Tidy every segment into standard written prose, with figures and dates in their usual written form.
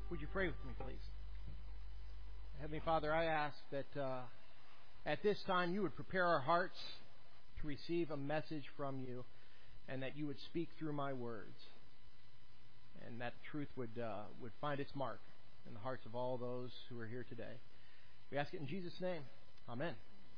Would you pray with me, please? Heavenly Father, I ask that at this time you would prepare our hearts to receive a message from you, and that you would speak through my words, and that truth would find its mark in the hearts of all those who are here today. We ask it in Jesus' name. Amen.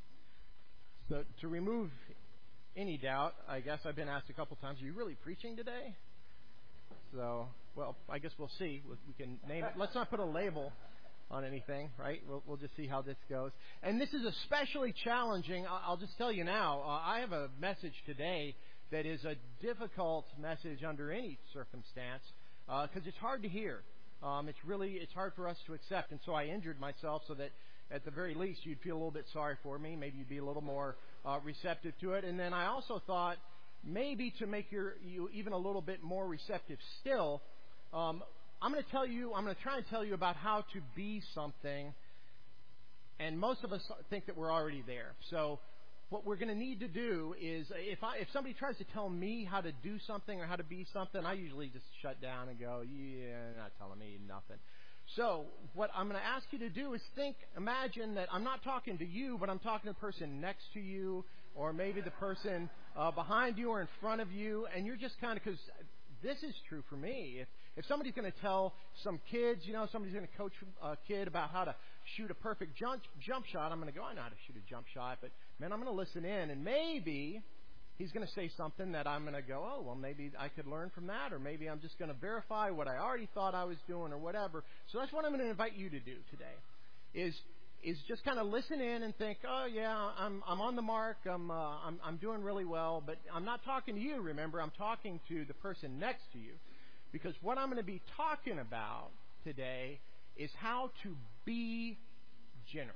So to remove any doubt, I guess I've been asked a couple times, are you really preaching today? So, well, I guess we'll see. We can name it. Let's not put a label on anything, right? We'll just see how this goes. And this is especially challenging. I'll just tell you now, I have a message today that is a difficult message under any circumstance because it's hard to hear. It's hard for us to accept. And so I injured myself so that at the very least you'd feel a little bit sorry for me. Maybe you'd be a little more receptive to it. And then I also thought maybe to make you even a little bit more receptive still, I'm going to try and tell you about how to be something. And most of us think that we're already there. So what we're going to need to do is, if somebody tries to tell me how to do something or how to be something, I usually just shut down and go, yeah, you're not telling me nothing. So what I'm going to ask you to do is imagine that I'm not talking to you, but I'm talking to the person next to you, or maybe the person behind you or in front of you, and you're just kind of, because this is true for me. If somebody's going to tell some kids, somebody's going to coach a kid about how to shoot a perfect jump shot, I'm going to go, I know how to shoot a jump shot, but man, I'm going to listen in, and maybe he's going to say something that I'm going to go, oh, well, maybe I could learn from that, or maybe I'm just going to verify what I already thought I was doing or whatever. So that's what I'm going to invite you to do today, is just kind of listen in and think, oh, yeah, I'm on the mark, I'm doing really well, but I'm not talking to you, remember, I'm talking to the person next to you. Because what I'm going to be talking about today is how to be generous.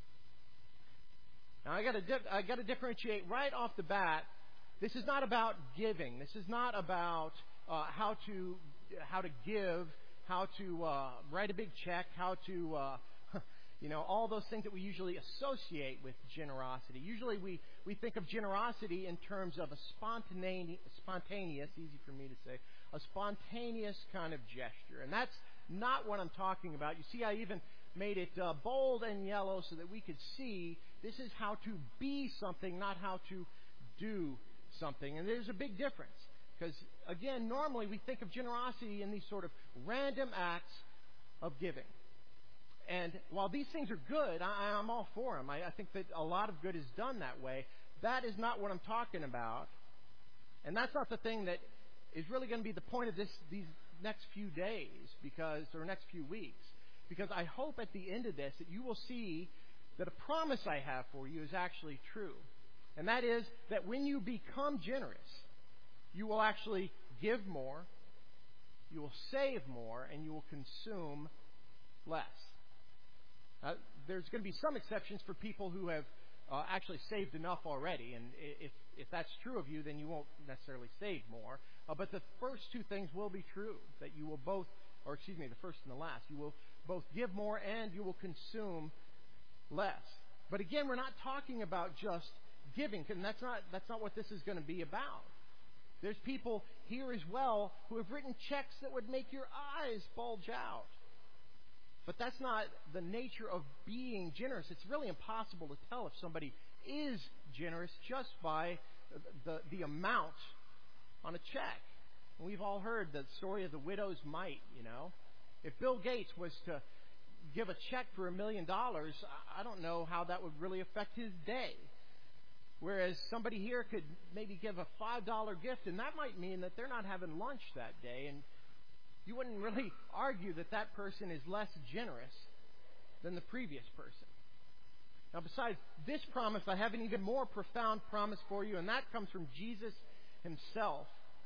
Now, I got to differentiate right off the bat. This is not about giving. This is not about how to give, how to write a big check, how to all those things that we usually associate with generosity. Usually we think of generosity in terms of a spontaneous, easy for me to say, a spontaneous kind of gesture. And that's not what I'm talking about. You see, I even made it bold and yellow so that we could see this is how to be something, not how to do something. And there's a big difference. Because, again, normally we think of generosity in these sort of random acts of giving. And while these things are good, I'm all for them. I think that a lot of good is done that way. That is not what I'm talking about. And that's not the thing that is really going to be the point of these next few days, or next few weeks. Because I hope at the end of this that you will see that a promise I have for you is actually true. And that is that when you become generous, you will actually give more, you will save more, and you will consume less. There's going to be some exceptions for people who have actually saved enough already, and if that's true of you, then you won't necessarily save more. But the first two things will be true, that you will both, the first and the last, you will both give more and you will consume less. But again, we're not talking about just giving, and that's not what this is going to be about. There's people here as well who have written checks that would make your eyes bulge out. But that's not the nature of being generous. It's really impossible to tell if somebody is generous just by the amount on a check. And we've all heard the story of the widow's mite, If Bill Gates was to give a check for $1 million, I don't know how that would really affect his day. Whereas somebody here could maybe give a $5 gift, and that might mean that they're not having lunch that day, and you wouldn't really argue that that person is less generous than the previous person. Now, besides this promise, I have an even more profound promise for you, and that comes from Jesus himself.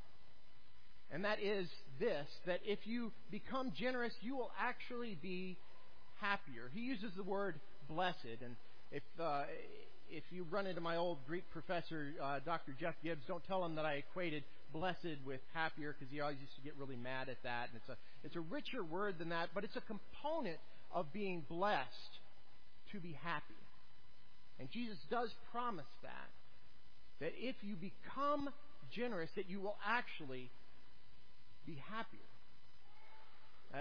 And that is this, that if you become generous, you will actually be happier. He uses the word blessed, and if you run into my old Greek professor, Dr. Jeff Gibbs, don't tell him that I equated blessed with happier, because he always used to get really mad at that. And it's a richer word than that, but it's a component of being blessed to be happy. And Jesus does promise that if you become generous, that you will actually be happier.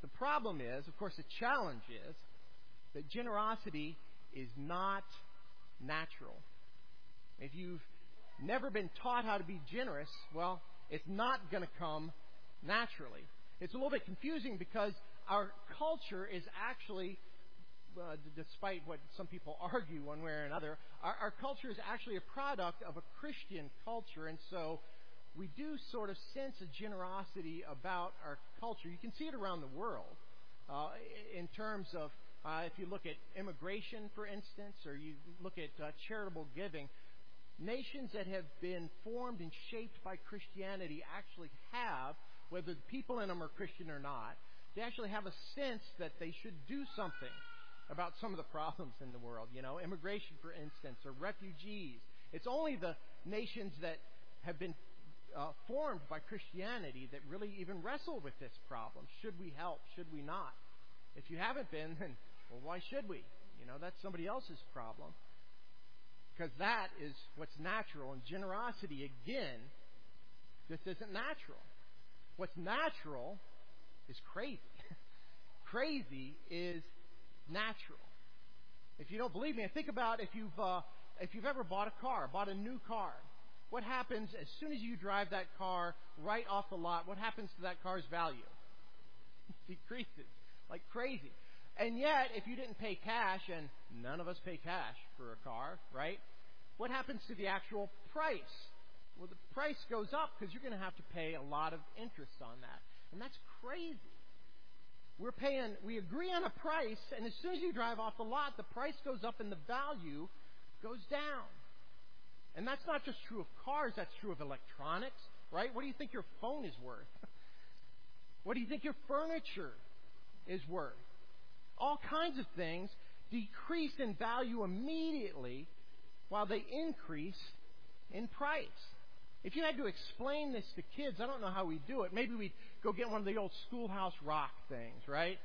The problem is, of course, the challenge is that generosity is not natural. If you've never been taught how to be generous, well, it's not going to come naturally. It's a little bit confusing because our culture is actually, despite what some people argue one way or another, our culture is actually a product of a Christian culture, and so we do sort of sense a generosity about our culture. You can see it around the world in terms of if you look at immigration, for instance, or you look at charitable giving. Nations that have been formed and shaped by Christianity actually have, whether the people in them are Christian or not, they actually have a sense that they should do something about some of the problems in the world. You know, immigration, for instance, or refugees. It's only the nations that have been formed by Christianity that really even wrestle with this problem. Should we help? Should we not? If you haven't been, then, well, why should we? You know, that's somebody else's problem. Because that is what's natural. And generosity, again, this isn't natural. What's natural is crazy. Crazy is natural. If you don't believe me, think about if you've ever bought a new car. What happens as soon as you drive that car right off the lot? What happens to that car's value? It decreases like crazy. And yet, if you didn't pay cash, and none of us pay cash for a car, right? What happens to the actual price? Well, the price goes up because you're going to have to pay a lot of interest on that. And that's crazy. We agree on a price, and as soon as you drive off the lot, the price goes up and the value goes down. And that's not just true of cars, that's true of electronics, right? What do you think your phone is worth? What do you think your furniture is worth? All kinds of things decrease in value immediately while they increase in price. If you had to explain this to kids, I don't know how we'd do it. Maybe we'd go get one of the old Schoolhouse Rock things, right?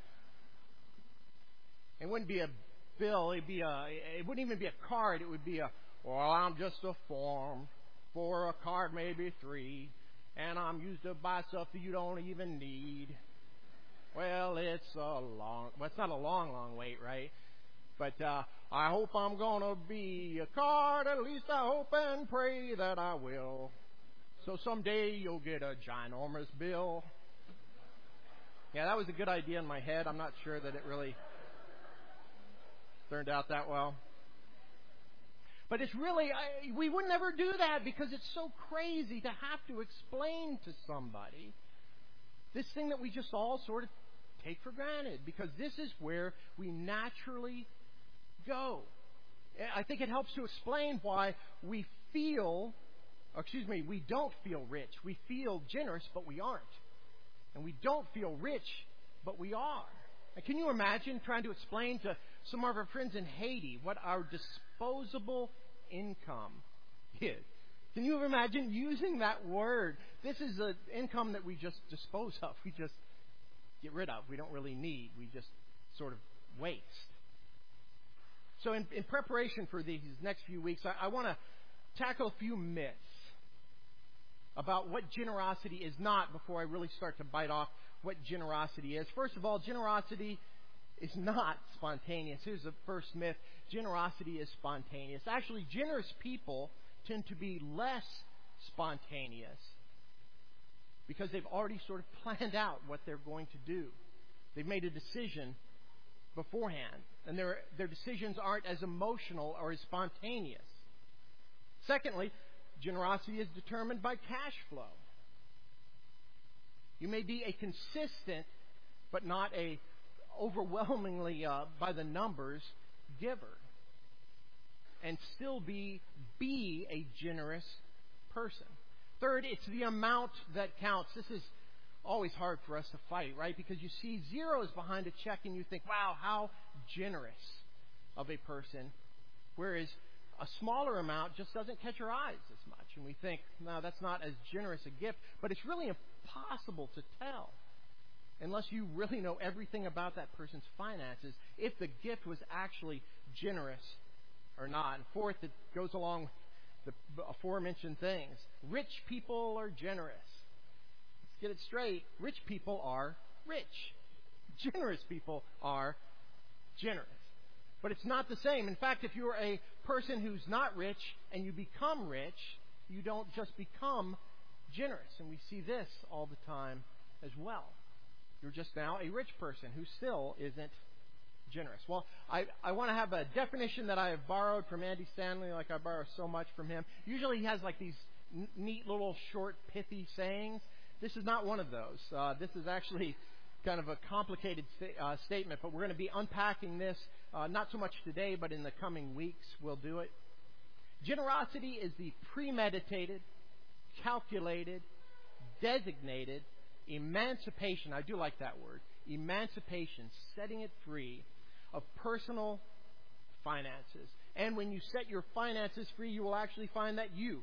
It wouldn't be a bill. It wouldn't even be a card. It would be well, I'm just a form for a card, maybe 3, and I'm used to buy stuff that you don't even need. Well, it's not a long wait, right? But I hope I'm going to be a card. At least I hope and pray that I will. So someday you'll get a ginormous bill. Yeah, that was a good idea in my head. I'm not sure that it really turned out that well. But it's really, we would never do that because it's so crazy to have to explain to somebody this thing that we just all sort of take for granted, because this is where we naturally go. I think it helps to explain why we don't feel rich. We feel generous, but we aren't. And we don't feel rich, but we are. And can you imagine trying to explain to some of our friends in Haiti what our disposable income is? Can you imagine using that word? This is an income that we just dispose of. We just get rid of. We don't really need. We just sort of waste. So in preparation for these next few weeks, I want to tackle a few myths about what generosity is not before I really start to bite off what generosity is. First of all, generosity is not spontaneous. Here's the first myth. Generosity is spontaneous. Actually, generous people tend to be less spontaneous because they've already sort of planned out what they're going to do. They've made a decision beforehand, and their decisions aren't as emotional or as spontaneous. Secondly, generosity is determined by cash flow. You may be a consistent, but not a overwhelmingly by the numbers giver, and still be a generous person. Third, it's the amount that counts. This is always hard for us to fight, right? Because you see zeros behind a check and you think, wow, how generous of a person. Whereas a smaller amount just doesn't catch our eyes as much. And we think, no, that's not as generous a gift. But it's really impossible to tell unless you really know everything about that person's finances if the gift was actually generous or not. And fourth, it goes along with the aforementioned things. Rich people are generous. Let's get it straight. Rich people are rich. generous people are generous. But it's not the same. In fact, if you're a person who's not rich and you become rich, you don't just become generous. And we see this all the time as well. You're just now a rich person who still isn't generous. Well, I want to have a definition that I have borrowed from Andy Stanley, like I borrow so much from him. Usually he has like these neat little short, pithy sayings. This is not one of those. This is actually kind of a complicated statement, but we're going to be unpacking this not so much today, but in the coming weeks we'll do it. Generosity is the premeditated, calculated, designated emancipation. I do like that word. Emancipation, setting it free of personal finances. And when you set your finances free, you will actually find that you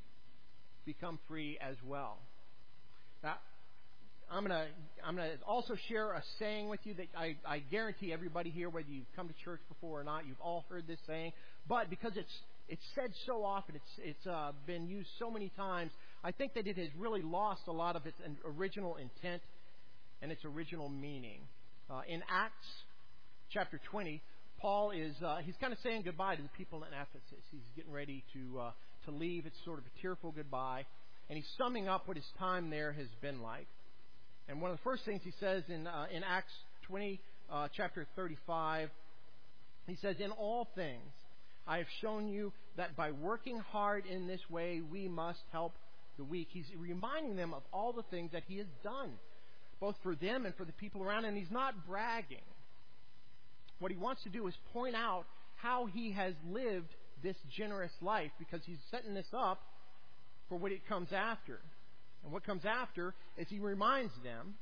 become free as well. Now, I'm gonna also share a saying with you that I guarantee everybody here, whether you've come to church before or not, you've all heard this saying. But because it's said so often, it's been used so many times, I think that it has really lost a lot of its original intent and its original meaning. In Acts chapter 20, Paul is he's kind of saying goodbye to the people in Ephesus. He's getting ready to leave. It's sort of a tearful goodbye, and he's summing up what his time there has been like. And one of the first things he says in Acts 20, chapter 35, he says, "In all things, I have shown you that by working hard in this way, we must help the weak." He's reminding them of all the things that he has done, both for them and for the people around. And he's not bragging. What he wants to do is point out how he has lived this generous life, because he's setting this up for what it comes after. And what comes after is he reminds them,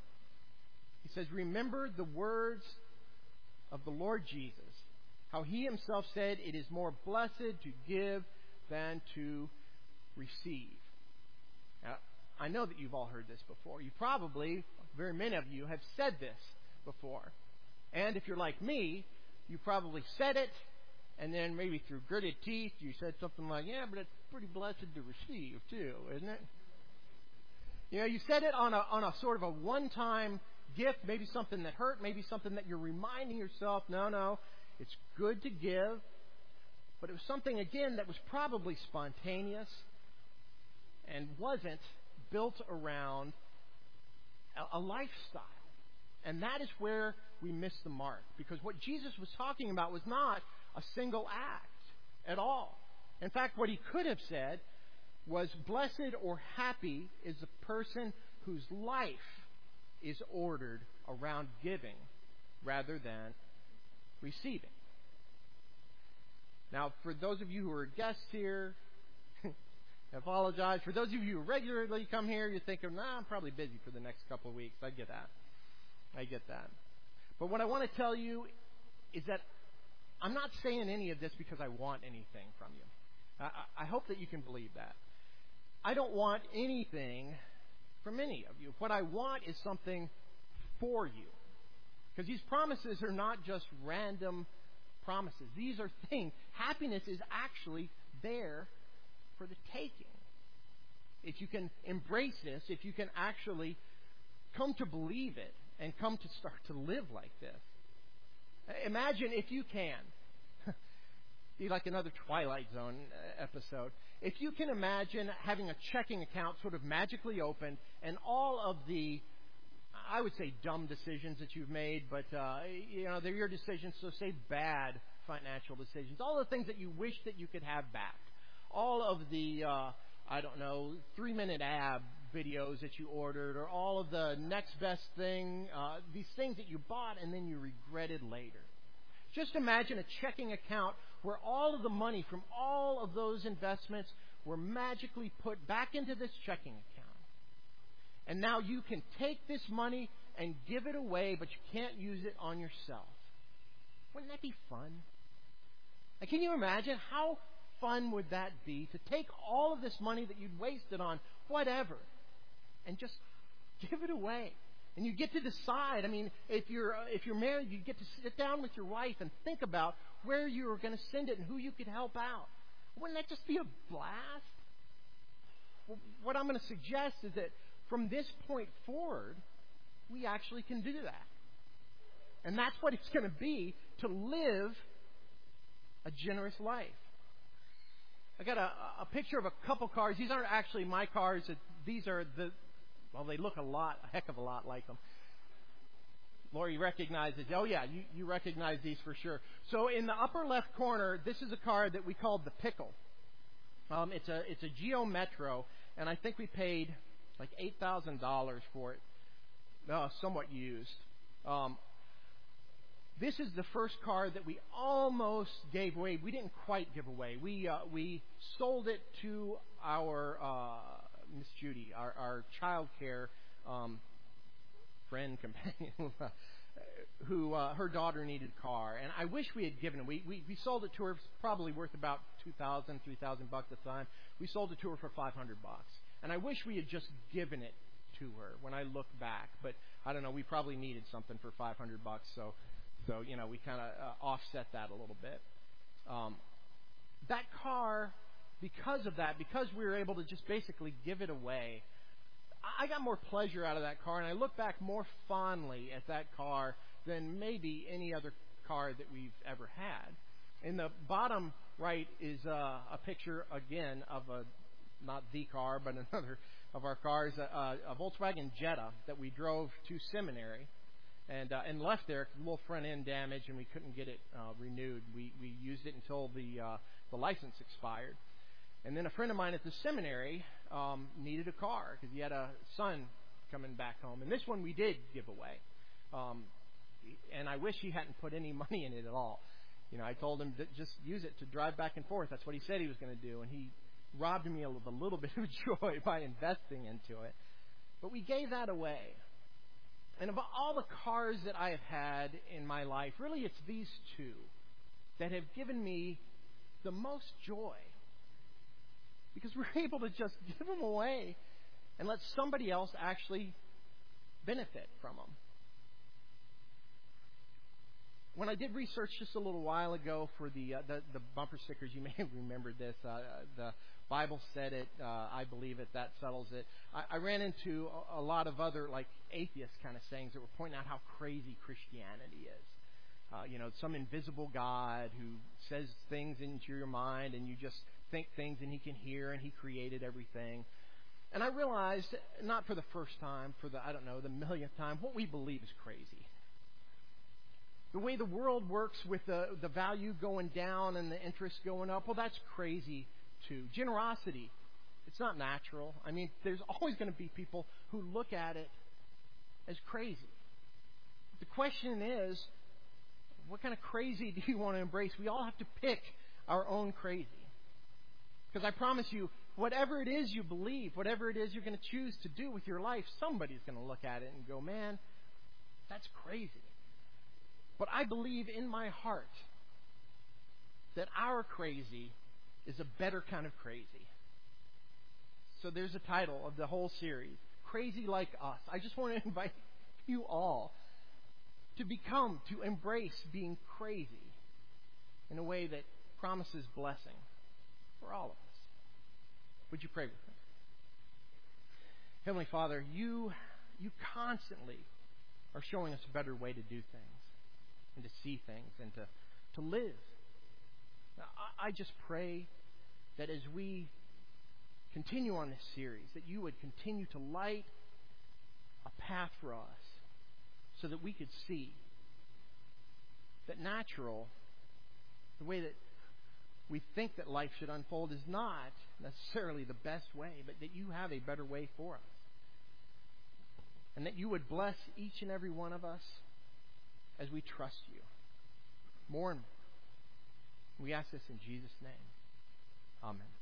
he says, "Remember the words of the Lord Jesus, how he himself said, 'It is more blessed to give than to receive.'" Now, I know that you've all heard this before. You probably, very many of you, have said this before. And if you're like me, you probably said it, and then maybe through gritted teeth, you said something like, "Yeah, but it's pretty blessed to receive, too, isn't it?" You know, you said it on a sort of a one-time gift, maybe something that hurt, maybe something that you're reminding yourself, no, it's good to give. But it was something, again, that was probably spontaneous and wasn't built around a lifestyle. And that is where we miss the mark. Because what Jesus was talking about was not a single act at all. In fact, what he could have said was, "Blessed or happy is the person whose life is ordered around giving rather than receiving." Now, for those of you who are guests here, I apologize. For those of you who regularly come here, you're thinking, "I'm probably busy for the next couple of weeks." I get that. But what I want to tell you is that I'm not saying any of this because I want anything from you. I hope that you can believe that. I don't want anything from any of you. What I want is something for you. Because these promises are not just random promises. These are things. Happiness is actually there for the taking. If you can embrace this, if you can actually come to believe it and come to start to live like this. Imagine, if you can, be like another Twilight Zone episode. If you can imagine having a checking account sort of magically opened, and all of the, I would say, dumb decisions that you've made, but they're your decisions, so say bad financial decisions, all the things that you wish that you could have back, all of the 3-minute ab videos that you ordered, or all of the next best thing, these things that you bought and then you regretted later. Just imagine a checking account where all of the money from all of those investments were magically put back into this checking account. And now you can take this money and give it away, but you can't use it on yourself. Wouldn't that be fun? Like, can you imagine how fun would that be to take all of this money that you'd wasted on whatever and just give it away? And you get to decide. I mean, if you're married, you get to sit down with your wife and think about where you were going to send it and who you could help out. Wouldn't that just be a blast? Well, what I'm going to suggest is that from this point forward, we actually can do that. And that's what it's going to be to live a generous life. I got a picture of a couple cars. These aren't actually my cars. These are they look a heck of a lot like them. Lori recognizes. Oh yeah, you recognize these for sure. So in the upper left corner, this is a car that we called the Pickle. It's a Geo Metro, and I think we paid like $8,000 for it. Somewhat used. This is the first car that we almost gave away. We didn't quite give away. We sold it to our Miss Judy, our child care friend, companion, who her daughter needed a car. And I wish we had given it. We sold it to her. It was probably worth about $2,000, $3,000 at the time. We sold it to her for $500. And I wish we had just given it to her when I look back. But I don't know. We probably needed something for $500. So we kind of offset that a little bit. That car, because of that, because we were able to just basically give it away, I got more pleasure out of that car, and I look back more fondly at that car than maybe any other car that we've ever had. In the bottom right is a picture, again, of not the car, but another of our cars, a Volkswagen Jetta that we drove to seminary. And left there, a little front end damage, and we couldn't get it renewed. We used it until the license expired. And then a friend of mine at the seminary needed a car because he had a son coming back home. And this one we did give away. And I wish he hadn't put any money in it at all. I told him that just use it to drive back and forth. That's what he said he was going to do. And he robbed me of a little bit of joy by investing into it. But we gave that away. And of all the cars that I have had in my life, really it's these two that have given me the most joy. Because we're able to just give them away and let somebody else actually benefit from them. When I did research just a little while ago for the bumper stickers, you may have remembered this. The Bible said it. I believe it. That settles it. I ran into a lot of other atheist kind of sayings that were pointing out how crazy Christianity is. Some invisible God who says things into your mind and you just think things and He can hear and He created everything. And I realized, not for the first time, for the millionth time, what we believe is crazy. The way the world works with the value going down and the interest going up, well, that's crazy too. Generosity, it's not natural. I mean, there's always going to be people who look at it as crazy. The question is, what kind of crazy do you want to embrace? We all have to pick our own crazy. Because I promise you, whatever it is you believe, whatever it is you're going to choose to do with your life, somebody's going to look at it and go, man, that's crazy. But I believe in my heart that our crazy is a better kind of crazy. So there's a title of the whole series, Crazy Like Us. I just want to invite you all to embrace being crazy in a way that promises blessing for all of us. Would you pray with me? Heavenly Father, you constantly are showing us a better way to do things and to see things and to live. Now, I just pray that as we continue on this series, that you would continue to light a path for us so that we could see that the way that we think that life should unfold is not necessarily the best way, but that you have a better way for us. And that you would bless each and every one of us as we trust you more and more. We ask this in Jesus' name. Amen.